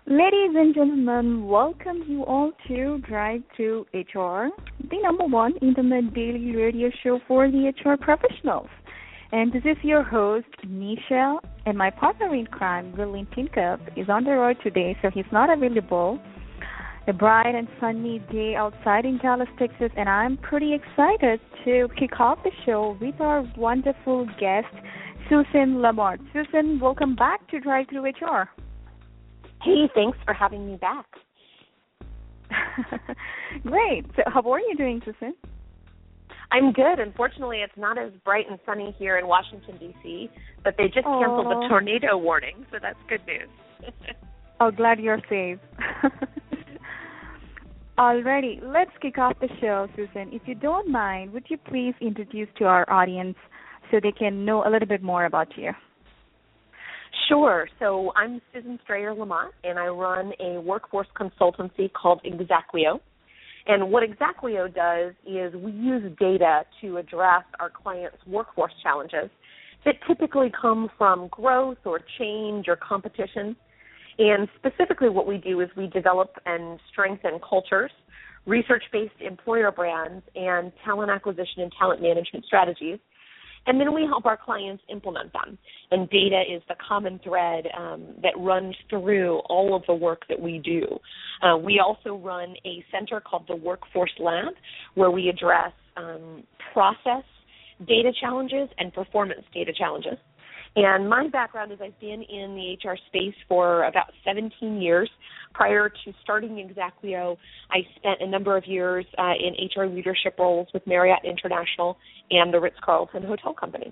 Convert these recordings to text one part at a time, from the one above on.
Ladies and gentlemen, welcome you all to Drive to HR, the number one intimate daily radio show for the HR professionals. And this is your host, Nisha, and my partner in crime, William Tinkup, is on the road today, so he's not available. A bright and sunny day outside in Dallas, Texas, and I'm pretty excited to kick off the show with our wonderful guest, Susan Lamar. Susan, welcome back to Drive Through HR. Hey, thanks for having me back. Great. So how are you doing, Susan? I'm good. Unfortunately, it's not as bright and sunny here in Washington, D.C., but they just canceled the tornado warning, so that's good news. Oh, glad you're safe. Alrighty, let's kick off the show, Susan. If you don't mind, would you please introduce to our audience so they can know a little bit more about you? Sure. So I'm Susan Strayer-Lamont, and I run a workforce consultancy called Exactio. And what Exactio does is we use data to address our clients' workforce challenges that typically come from growth or change or competition. And specifically what we do is we develop and strengthen cultures, research-based employer brands, and talent acquisition and talent management strategies. And then we help our clients implement them. And data is the common thread that runs through all of the work that we do. We also run a center called the Workforce Lab, where we address process data challenges and performance data challenges. And my background is I've been in the HR space for about 17 years. Prior to starting Exactio, I spent a number of years in HR leadership roles with Marriott International and the Ritz-Carlton Hotel Company.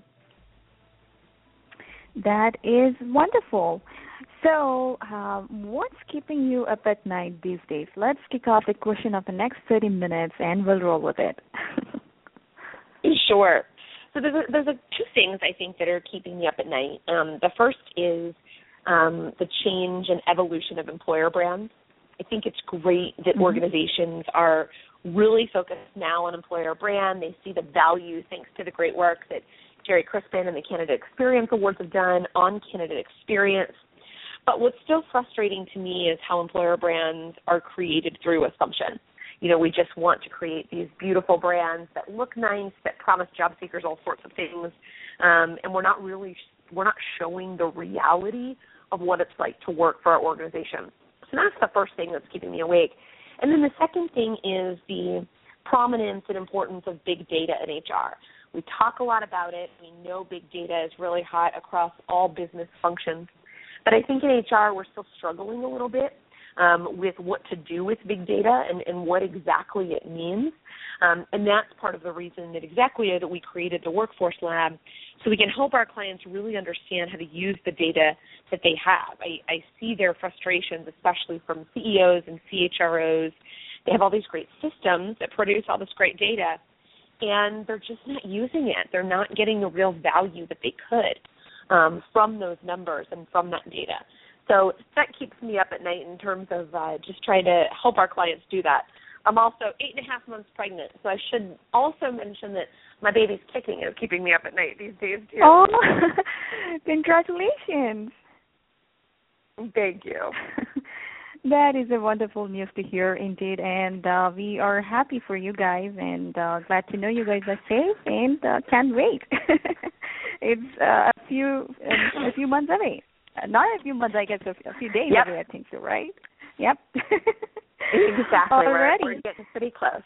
That is wonderful. So what's keeping you up at night these days? Let's kick off the question of the next 30 minutes, and we'll roll with it. Sure. So there's two things I think that are keeping me up at night. The first is the change and evolution of employer brands. I think it's great that organizations are really focused now on employer brand. They see the value thanks to the great work that Jerry Crispin and the Candidate Experience Awards have done on candidate experience. But what's still frustrating to me is how employer brands are created through assumption. You know, we just want to create these beautiful brands that look nice, that promise job seekers all sorts of things, and we're not showing the reality of what it's like to work for our organization. So that's the first thing that's keeping me awake. And then the second thing is the prominence and importance of big data in HR. We talk a lot about it. We know big data is really hot across all business functions. But I think in HR we're still struggling a little bit with what to do with big data and what exactly it means. And that's part of the reason at Exactio that we created the Workforce Lab, so we can help our clients really understand how to use the data that they have. I see their frustrations, especially from CEOs and CHROs. They have all these great systems that produce all this great data, and they're just not using it. They're not getting the real value that they could from those numbers and from that data. So that keeps me up at night in terms of just trying to help our clients do that. I'm also 8.5 months pregnant, so I should also mention that my baby's kicking is keeping me up at night these days, too. Oh, congratulations. Thank you. That is a wonderful news to hear, indeed, and we are happy for you guys and glad to know you guys are safe and can't wait. It's a few months away. Not a few months, I guess, a few days away, I think so, right? Yep. Exactly. We're getting pretty close.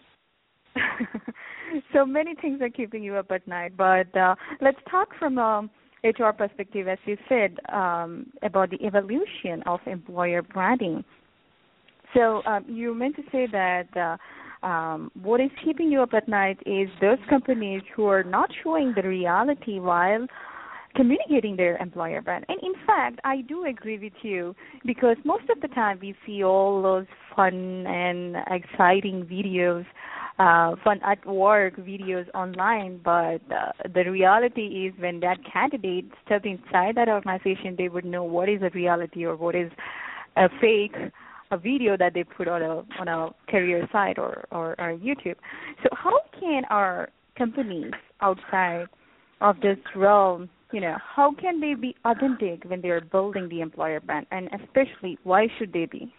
So many things are keeping you up at night, but let's talk from a HR perspective, as you said, about the evolution of employer branding. So you meant to say that what is keeping you up at night is those companies who are not showing the reality while communicating their employer brand. And in fact, I do agree with you because most of the time we see all those fun and exciting videos, fun at work videos online, but the reality is when that candidate steps inside that organization, they would know what is a reality or what is a fake a video that they put on a career site or YouTube. So how can our companies outside of this realm how can they be authentic when they're building the employer brand, and especially why should they be?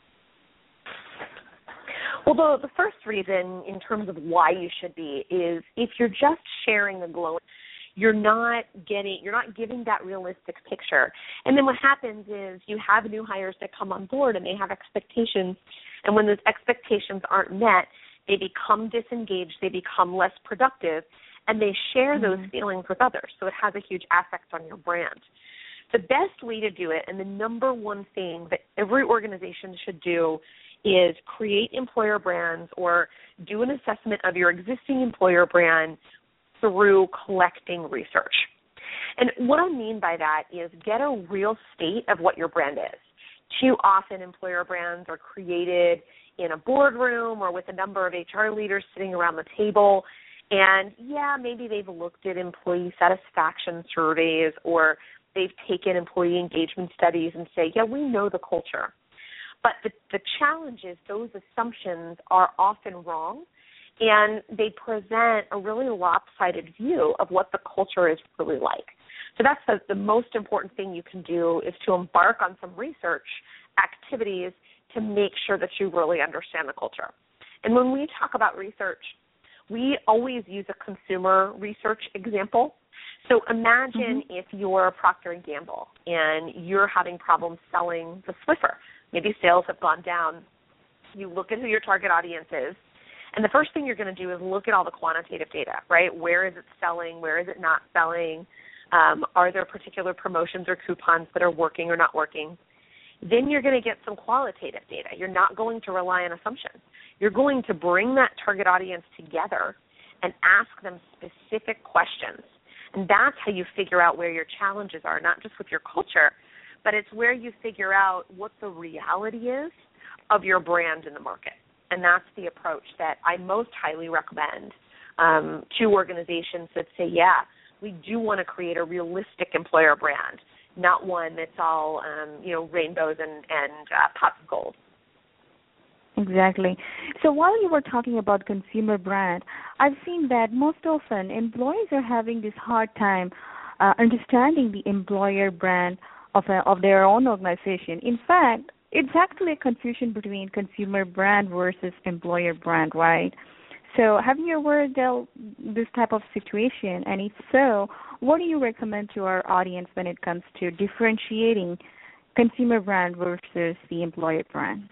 Well, the first reason in terms of why you should be is if you're just sharing the glowing, you're not giving that realistic picture. And then what happens is you have new hires that come on board and they have expectations, and when those expectations aren't met, they become disengaged, they become less productive, and they share those feelings with others. So it has a huge effect on your brand. The best way to do it, and the number one thing that every organization should do, is create employer brands or do an assessment of your existing employer brand through collecting research. And what I mean by that is get a real state of what your brand is. Too often employer brands are created in a boardroom or with a number of HR leaders sitting around the table. And, maybe they've looked at employee satisfaction surveys or they've taken employee engagement studies and say, we know the culture. But the challenge is those assumptions are often wrong, and they present a really lopsided view of what the culture is really like. So that's the most important thing you can do, is to embark on some research activities to make sure that you really understand the culture. And when we talk about research, we always use a consumer research example. So imagine if you're Procter & Gamble and you're having problems selling the Swiffer. Maybe sales have gone down. You look at who your target audience is, and the first thing you're going to do is look at all the quantitative data, right? Where is it selling? Where is it not selling? Are there particular promotions or coupons that are working or not working? Then you're going to get some qualitative data. You're not going to rely on assumptions. You're going to bring that target audience together and ask them specific questions. And that's how you figure out where your challenges are, not just with your culture, but it's where you figure out what the reality is of your brand in the market. And that's the approach that I most highly recommend to organizations that say, we do want to create a realistic employer brand, not one that's all, rainbows and pots of gold. Exactly. So while you were talking about consumer brand, I've seen that most often employees are having this hard time understanding the employer brand of their own organization. In fact, it's actually a confusion between consumer brand versus employer brand, right? So have you ever dealt this type of situation? And if so, what do you recommend to our audience when it comes to differentiating consumer brand versus the employer brand?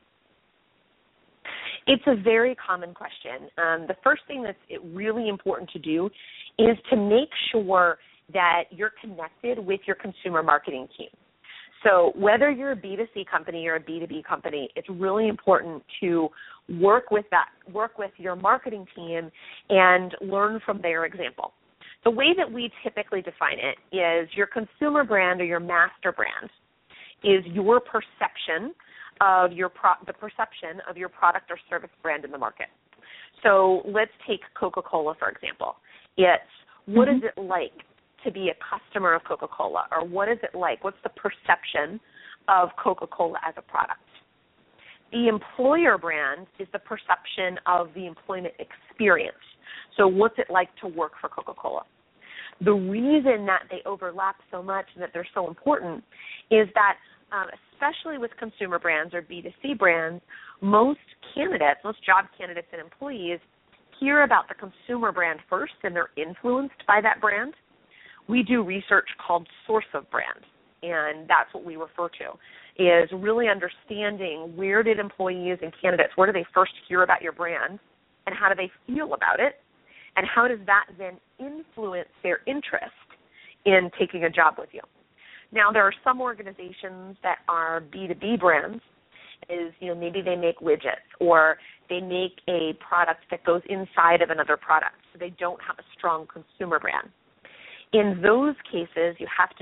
It's a very common question. The first thing that's really important to do is to make sure that you're connected with your consumer marketing team. So whether you're a B2C company or a B2B company, it's really important to work with your marketing team and learn from their example. The way that we typically define it is your consumer brand or your master brand is your perception of the perception of your product or service brand in the market. So let's take Coca-Cola, for example. It's what is it like to be a customer of Coca-Cola, or what is it like? What's the perception of Coca-Cola as a product? The employer brand is the perception of the employment experience. So what's it like to work for Coca-Cola? The reason that they overlap so much and that they're so important is that especially with consumer brands or B2C brands, most job candidates and employees hear about the consumer brand first and they're influenced by that brand. We do research called source of brand, and that's what we refer to, is really understanding where did employees and candidates, where do they first hear about your brand, and how do they feel about it, and how does that then influence their interest in taking a job with you. Now, there are some organizations that are B2B brands, maybe they make widgets or they make a product that goes inside of another product, so they don't have a strong consumer brand. In those cases,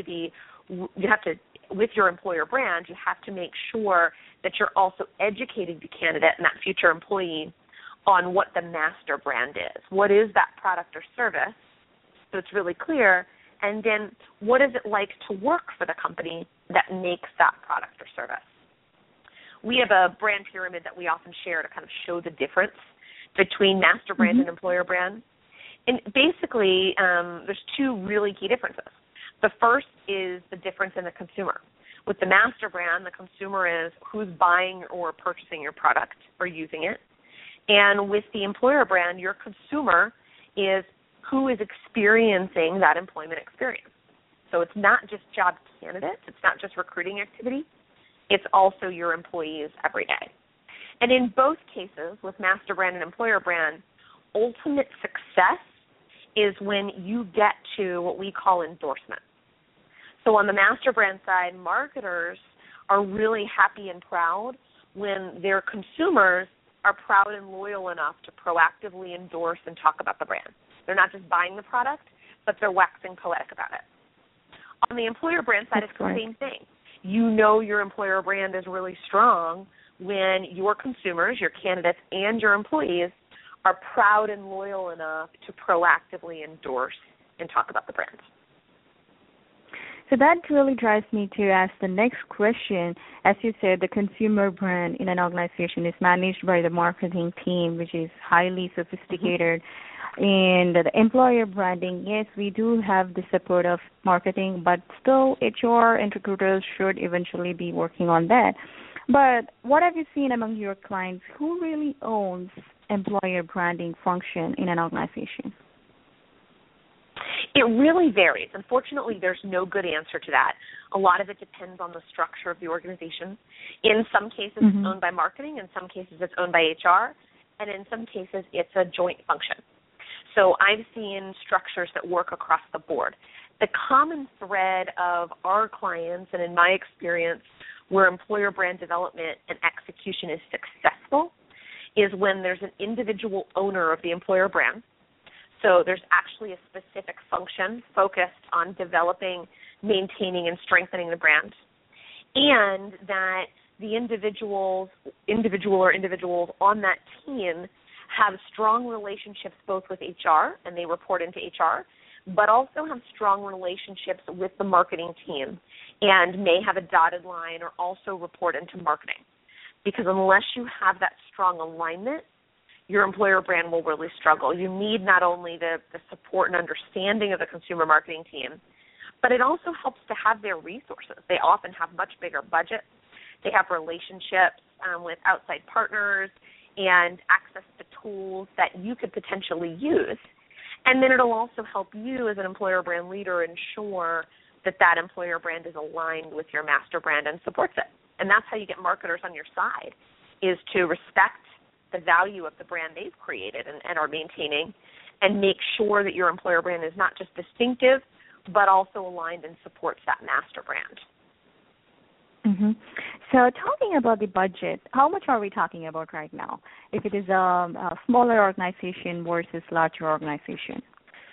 with your employer brand, you have to make sure that you're also educating the candidate and that future employee on what the master brand is. What is that product or service? So it's really clear. And then what is it like to work for the company that makes that product or service? We have a brand pyramid that we often share to kind of show the difference between master brand and employer brand. And basically, there's two really key differences. The first is the difference in the consumer. With the master brand, the consumer is who's buying or purchasing your product or using it. And with the employer brand, your consumer is who is experiencing that employment experience. So it's not just job candidates, it's not just recruiting activity, it's also your employees every day. And in both cases, with master brand and employer brand, ultimate success is when you get to what we call endorsement. So on the master brand side, marketers are really happy and proud when their consumers are proud and loyal enough to proactively endorse and talk about the brand. They're not just buying the product, but they're waxing poetic about it. On the employer brand side, it's the same thing. You know your employer brand is really strong when your consumers, your candidates, and your employees are proud and loyal enough to proactively endorse and talk about the brand. So that really drives me to ask the next question. As you said, the consumer brand in an organization is managed by the marketing team, which is highly sophisticated. And the employer branding, yes, we do have the support of marketing, but still HR and recruiters should eventually be working on that. But what have you seen among your clients? Who really owns employer branding function in an organization? It really varies. Unfortunately, there's no good answer to that. A lot of it depends on the structure of the organization. In some cases, it's owned by marketing. In some cases, it's owned by HR. And in some cases, it's a joint function. So I've seen structures that work across the board. The common thread of our clients, and in my experience, where employer brand development and execution is successful, is when there's an individual owner of the employer brand. So there's actually a specific function focused on developing, maintaining, and strengthening the brand, and that the individuals on that team have strong relationships both with HR, and they report into HR, but also have strong relationships with the marketing team and may have a dotted line or also report into marketing. Because unless you have that strong alignment, your employer brand will really struggle. You need not only the support and understanding of the consumer marketing team, but it also helps to have their resources. They often have much bigger budgets. They have relationships with outside partners and access to tools that you could potentially use. And then it'll also help you as an employer brand leader ensure that that employer brand is aligned with your master brand and supports it. And that's how you get marketers on your side, is to respect the value of the brand they've created and are maintaining, and make sure that your employer brand is not just distinctive, but also aligned and supports that master brand. Mm-hmm. So talking about the budget, how much are we talking about right now, if it is a smaller organization versus larger organization?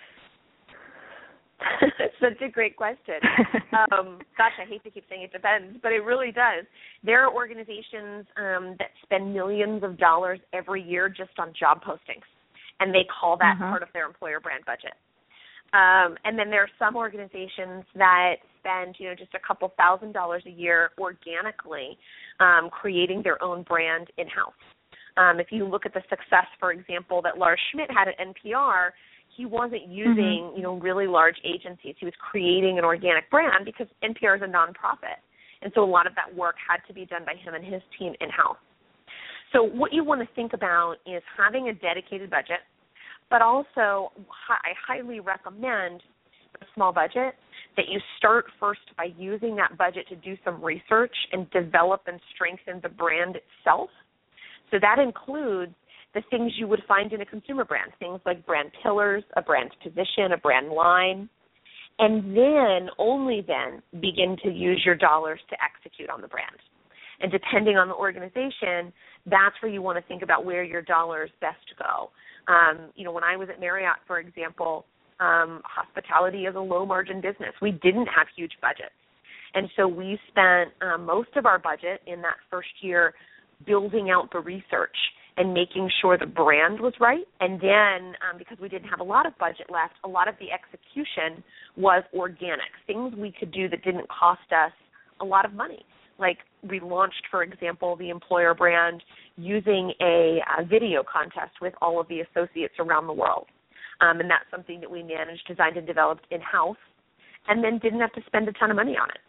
That's such a great question. Gosh, I hate to keep saying it depends, but it really does. There are organizations that spend millions of dollars every year just on job postings, and they call that part of their employer brand budget. And then there are some organizations that spend, just a couple $1,000s a year organically creating their own brand in-house. If you look at the success, for example, that Lars Schmidt had at NPR, he wasn't using, really large agencies. He was creating an organic brand because NPR is a nonprofit. And so a lot of that work had to be done by him and his team in-house. So what you want to think about is having a dedicated budget, but also I highly recommend a small budget, that you start first by using that budget to do some research and develop and strengthen the brand itself. So that includes the things you would find in a consumer brand, things like brand pillars, a brand position, a brand line, and then, only then, begin to use your dollars to execute on the brand. And depending on the organization, that's where you want to think about where your dollars best go. When I was at Marriott, for example, hospitality is a low-margin business. We didn't have huge budgets. And so we spent most of our budget in that first year building out the research and making sure the brand was right. And then, because we didn't have a lot of budget left, a lot of the execution was organic, things we could do that didn't cost us a lot of money. Like we launched, for example, the employer brand using a video contest with all of the associates around the world. And that's something that we managed, designed, and developed in-house. and then didn't have to spend a ton of money on it.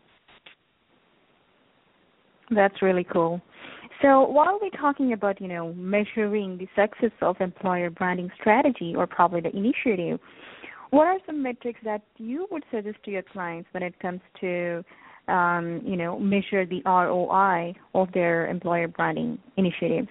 That's really cool. So while we're talking about, measuring the success of employer branding strategy or probably the initiative, what are some metrics that you would suggest to your clients when it comes to, measure the ROI of their employer branding initiatives?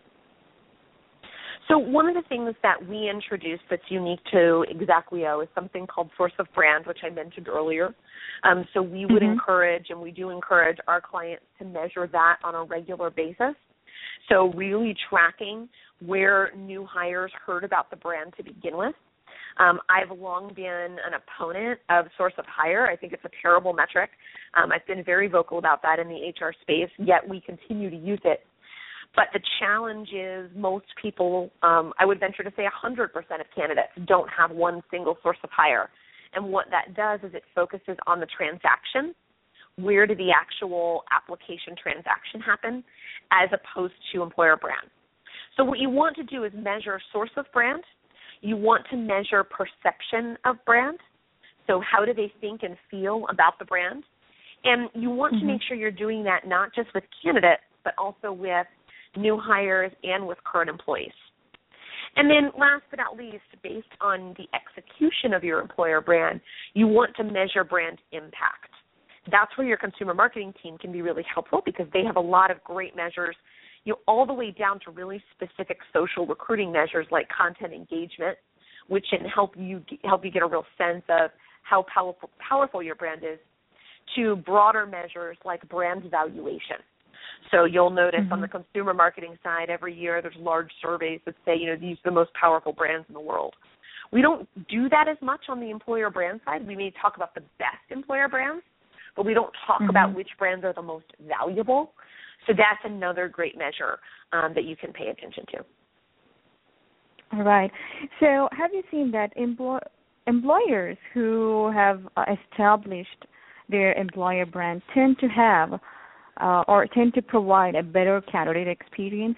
So one of the things that we introduced that's unique to Exequio is something called Source of Brand, which I mentioned earlier. So we would encourage, and we do encourage our clients to measure that on a regular basis. So really tracking where new hires heard about the brand to begin with. I've long been an opponent of Source of Hire. I think it's a terrible metric. I've been very vocal about that in the HR space, yet we continue to use it. But the challenge is most people, I would venture to say 100% of candidates don't have one single source of hire. And what that does is it focuses on the transaction. Where did the actual application transaction happen, as opposed to employer brand? So what you want to do is measure source of brand. You want to measure perception of brand. So how do they think and feel about the brand? And you want to make sure you're doing that not just with candidates, but also with new hires and with current employees. And then last but not least, based on the execution of your employer brand, you want to measure brand impact. That's where your consumer marketing team can be really helpful because they have a lot of great measures, all the way down to really specific social recruiting measures like content engagement, which can help you get a real sense of how powerful your brand is, to broader measures like brand valuation. So you'll notice on the consumer marketing side, every year there's large surveys that say, these are the most powerful brands in the world. We don't do that as much on the employer brand side. We may talk about the best employer brands, but we don't talk about which brands are the most valuable. So that's another great measure that you can pay attention to. All right. So have you seen that employers who have established their employer brand tend to have or tend to provide a better candidate experience?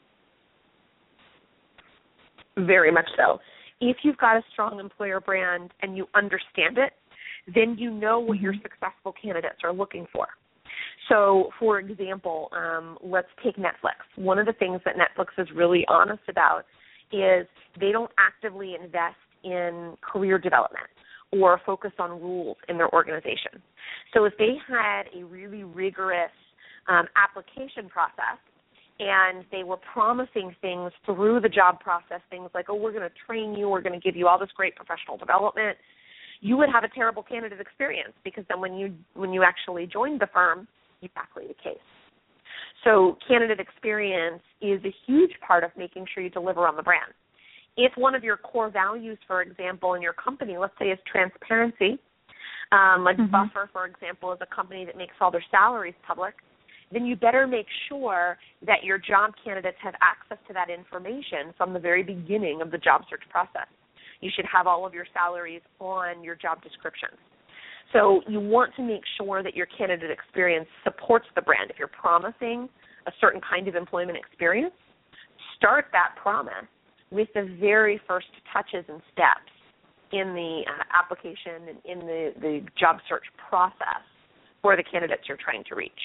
Very much so. If you've got a strong employer brand and you understand it, then you know what your successful candidates are looking for. So, for example, let's take Netflix. One of the things that Netflix is really honest about is they don't actively invest in career development or focus on rules in their organization. So if they had a really rigorous application process and they were promising things through the job process, things like, we're going to train you, we're going to give you all this great professional development, you would have a terrible candidate experience because then when you actually joined the firm, exactly the case. So candidate experience is a huge part of making sure you deliver on the brand. If one of your core values, for example, in your company, let's say, is transparency, like Buffer, for example, is a company that makes all their salaries public, then you better make sure that your job candidates have access to that information from the very beginning of the job search process. You should have all of your salaries on your job descriptions. So you want to make sure that your candidate experience supports the brand. If you're promising a certain kind of employment experience, start that promise with the very first touches and steps in the application and in the job search process for the candidates you're trying to reach.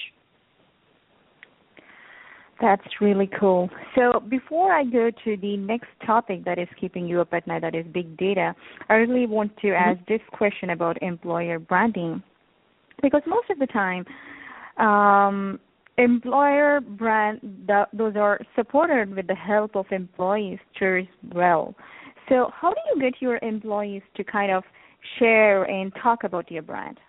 That's really cool. So before I go to the next topic that is keeping you up at night, that is big data, I really want to ask this question about employer branding, because most of the time, employer brand, those are supported with the help of employees as well. So how do you get your employees to kind of share and talk about your brand?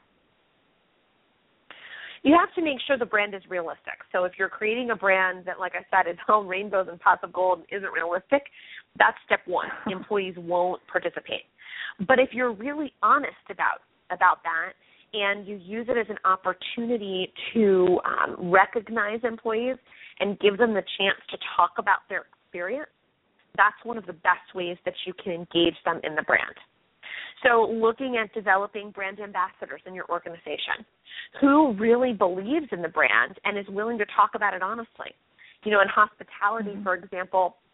You have to make sure the brand is realistic. So if you're creating a brand that, like I said, is all rainbows and pots of gold and isn't realistic, that's step one. Employees won't participate. But if you're really honest about that and you use it as an opportunity to recognize employees and give them the chance to talk about their experience, that's one of the best ways that you can engage them in the brand. So looking at developing brand ambassadors in your organization who really believes in the brand and is willing to talk about it honestly. In hospitality, for example,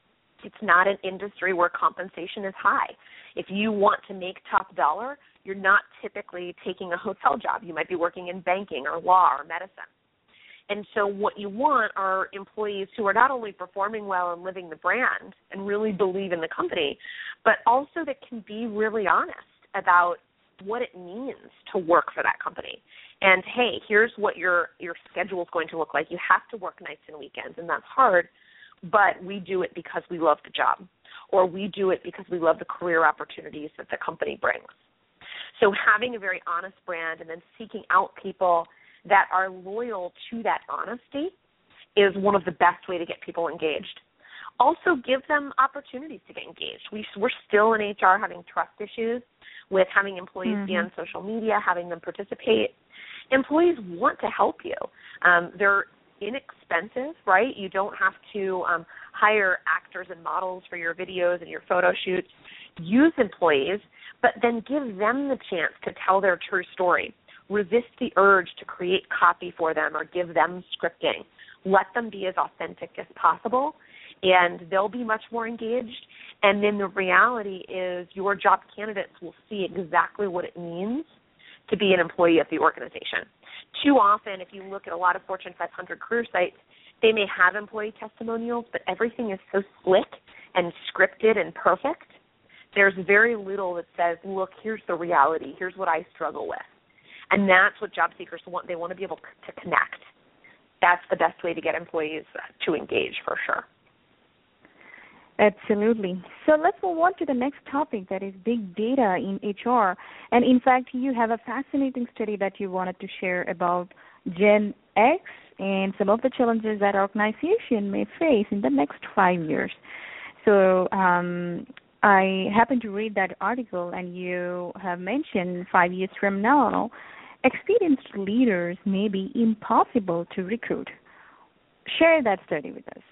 It's not an industry where compensation is high. If you want to make top dollar, you're not typically taking a hotel job. You might be working in banking or law or medicine. And so what you want are employees who are not only performing well and living the brand and really believe in the company, but also that can be really honest about what it means to work for that company. And, hey, here's what your schedule is going to look like. You have to work nights and weekends, and that's hard, but we do it because we love the job, or we do it because we love the career opportunities that the company brings. So having a very honest brand and then seeking out people that are loyal to that honesty is one of the best way to get people engaged. Also give them opportunities to get engaged. We're still in HR having trust issues with having employees be on social media, having them participate. Employees want to help you. They're inexpensive, right? You don't have to hire actors and models for your videos and your photo shoots. Use employees, but then give them the chance to tell their true story. Resist the urge to create copy for them or give them scripting. Let them be as authentic as possible, and they'll be much more engaged. And then the reality is your job candidates will see exactly what it means to be an employee of the organization. Too often, if you look at a lot of Fortune 500 career sites, they may have employee testimonials, but everything is so slick and scripted and perfect. There's very little that says, look, here's the reality. Here's what I struggle with. And that's what job seekers want. They want to be able to connect. That's the best way to get employees to engage, for sure. Absolutely. So let's move on to the next topic, that is big data in HR. And in fact, you have a fascinating study that you wanted to share about Gen X and some of the challenges that organization may face in the next 5 years. So I happened to read that article, and you have mentioned 5 years from now, experienced leaders may be impossible to recruit. Share that study with us.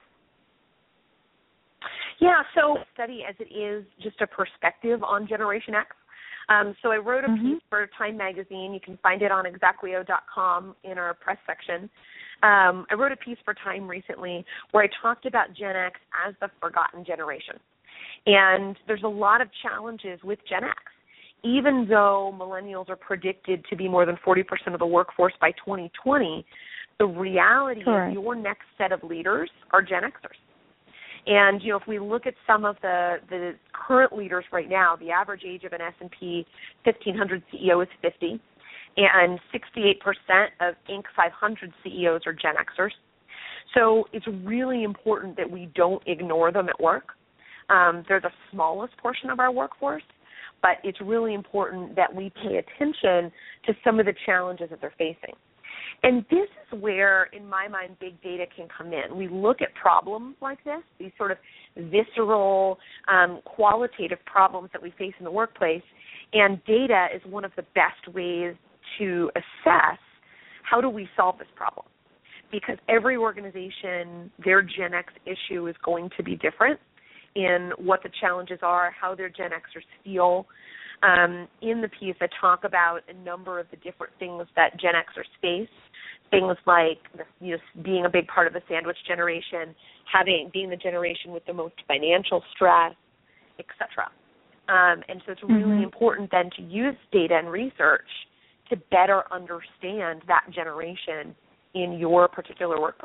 Yeah, so study as it is just a perspective on Generation X. So I wrote a piece for Time Magazine. You can find it on exactly.com in our press section. I wrote a piece for Time recently where I talked about Gen X as the forgotten generation. And there's a lot of challenges with Gen X. Even though millennials are predicted to be more than 40% of the workforce by 2020, the reality is your next set of leaders are Gen Xers. And, you know, if we look at some of the current leaders right now, the average age of an S&P 1500 CEO is 50, and 68% of Inc. 500 CEOs are Gen Xers. So it's really important that we don't ignore them at work. They're the smallest portion of our workforce, but it's really important that we pay attention to some of the challenges that they're facing. And this is where, in my mind, big data can come in. We look at problems like this, these sort of visceral, qualitative problems that we face in the workplace, and data is one of the best ways to assess how do we solve this problem. Because every organization, their Gen X issue is going to be different in what the challenges are, how their Gen Xers feel. In the piece, I talk about a number of the different things that Gen Xers face, things like being a big part of the sandwich generation, being the generation with the most financial stress, etc. And so it's really important then to use data and research to better understand that generation in your particular workplace.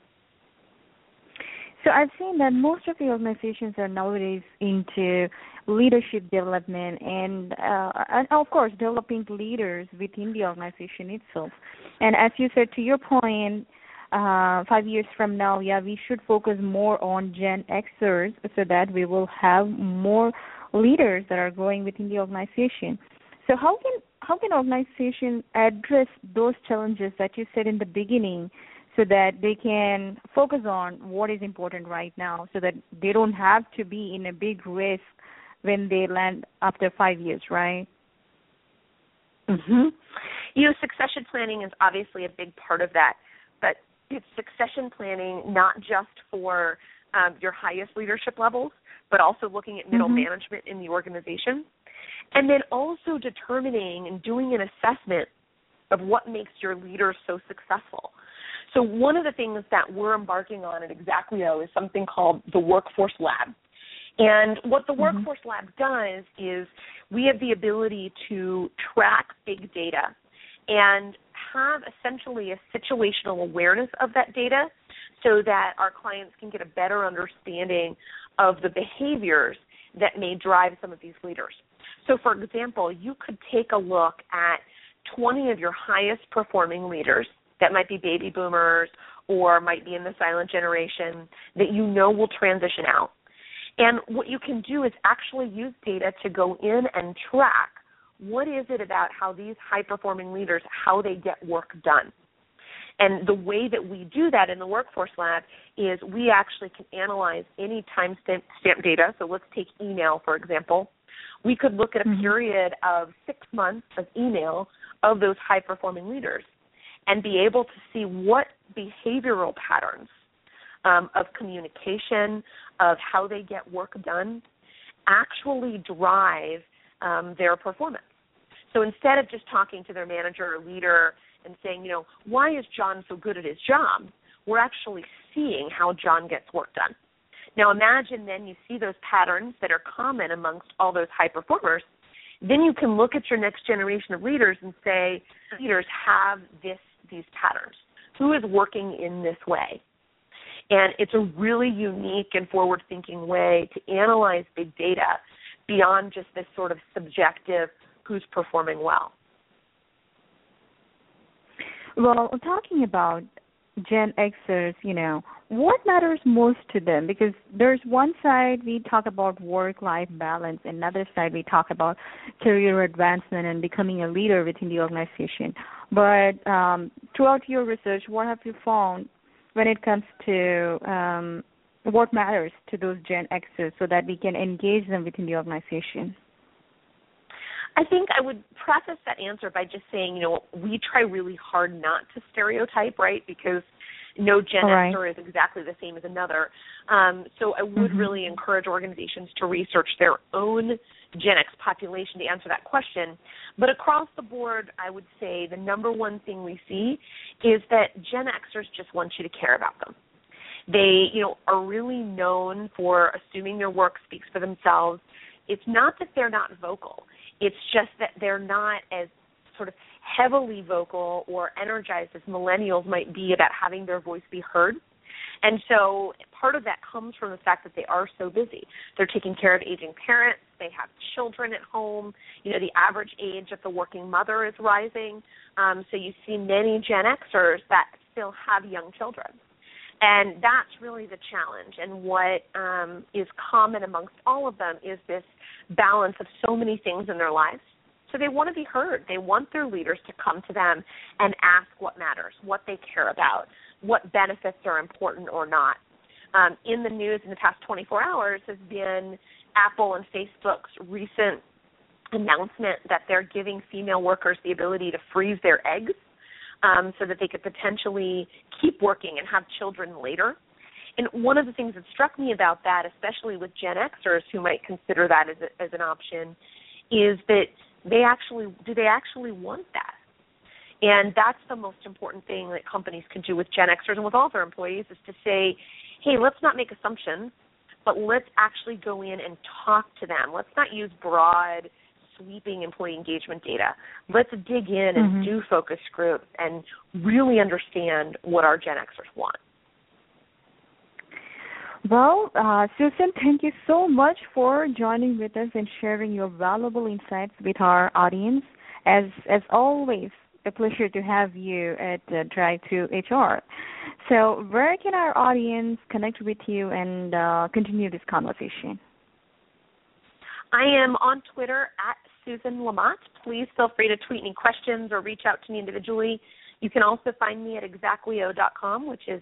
So I've seen that most of the organizations are nowadays into leadership development and of course, developing leaders within the organization itself. And as you said, to your point, 5 years from now, we should focus more on Gen Xers so that we will have more leaders that are growing within the organization. So how can organizations address those challenges that you said in the beginning, so that they can focus on what is important right now, so that they don't have to be in a big risk when they land after 5 years, right? Succession planning is obviously a big part of that, but it's succession planning not just for your highest leadership levels, but also looking at middle management in the organization, and then also determining and doing an assessment of what makes your leaders so successful. So one of the things that we're embarking on at Exactlio is something called the Workforce Lab. And what the Workforce Lab does is we have the ability to track big data and have essentially a situational awareness of that data so that our clients can get a better understanding of the behaviors that may drive some of these leaders. So, for example, you could take a look at 20 of your highest performing leaders that might be baby boomers or might be in the silent generation that you know will transition out. And what you can do is actually use data to go in and track what is it about how these high-performing leaders, how they get work done. And the way that we do that in the Workforce Lab is we actually can analyze any timestamp data. So let's take email, for example. We could look at a period of 6 months of email of those high-performing leaders and be able to see what behavioral patterns of communication, of how they get work done, actually drive their performance. So instead of just talking to their manager or leader and saying, you know, why is John so good at his job, we're actually seeing how John gets work done. Now imagine then you see those patterns that are common amongst all those high performers. Then you can look at your next generation of leaders and say, leaders have these patterns. Who is working in this way? And it's a really unique and forward-thinking way to analyze big data beyond just this sort of subjective who's performing well. Well, talking about Gen Xers, you know, what matters most to them? Because there's one side we talk about work-life balance, and another side we talk about career advancement and becoming a leader within the organization. But throughout your research, what have you found when it comes to what matters to those Gen Xers so that we can engage them within the organization? I think I would preface that answer by just saying, you know, we try really hard not to stereotype, right, because no Gen Xer is exactly the same as another. So I would really encourage organizations to research their own Gen X population to answer that question. But across the board, I would say the number one thing we see is that Gen Xers just want you to care about them. They, you know, are really known for assuming their work speaks for themselves. It's not that they're not vocal. It's just that they're not as sort of heavily vocal or energized as millennials might be about having their voice be heard. And so part of that comes from the fact that they are so busy. They're taking care of aging parents. They have children at home. You know, the average age of the working mother is rising. So you see many Gen Xers that still have young children. And that's really the challenge. And what is common amongst all of them is this balance of so many things in their lives. So they want to be heard. They want their leaders to come to them and ask what matters, what they care about, what benefits are important or not. In the news in the past 24 hours has been Apple and Facebook's recent announcement that they're giving female workers the ability to freeze their eggs so that they could potentially keep working and have children later. And one of the things that struck me about that, especially with Gen Xers who might consider that as an option, is that they actually want that? And that's the most important thing that companies can do with Gen Xers and with all their employees is to say, hey, let's not make assumptions, but let's actually go in and talk to them. Let's not use broad, sweeping employee engagement data. Let's dig in and do focus groups and really understand what our Gen Xers want. Well, Susan, thank you so much for joining with us and sharing your valuable insights with our audience. As always, a pleasure to have you at Drive to HR. So where can our audience connect with you and continue this conversation? I am on Twitter at Susan Lamott. Please feel free to tweet any questions or reach out to me individually. You can also find me at exactlyO.com, which is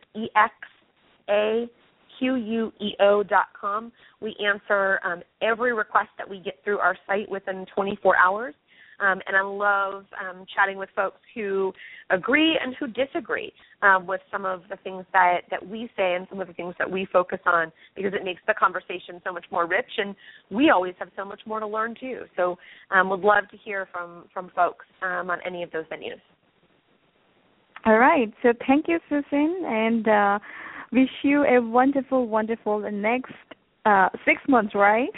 EXAQUEO.com. We answer every request that we get through our site within 24 hours. And I love chatting with folks who agree and who disagree with some of the things that we say and some of the things that we focus on, because it makes the conversation so much more rich, and we always have so much more to learn too. So would love to hear from folks on any of those venues. All right. So thank you, Susan, and wish you a wonderful, wonderful next 6 months, right?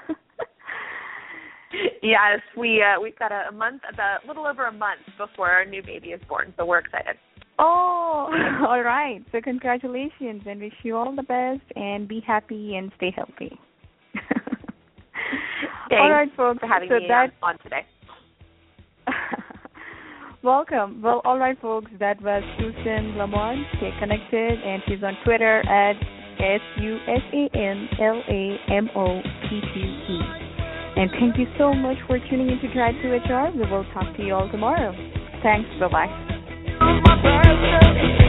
Yes, we've got a little over a month before our new baby is born, so we're excited. Oh, all right. So congratulations, and wish you all the best, and be happy and stay healthy. Thanks all right, folks. for having me on today. Welcome. Well, all right, folks. That was Susan Lamont. Stay connected, and she's on Twitter at SusanLamotte. And thank you so much for tuning in to Drive to HR. We will talk to you all tomorrow. Thanks. Bye-bye.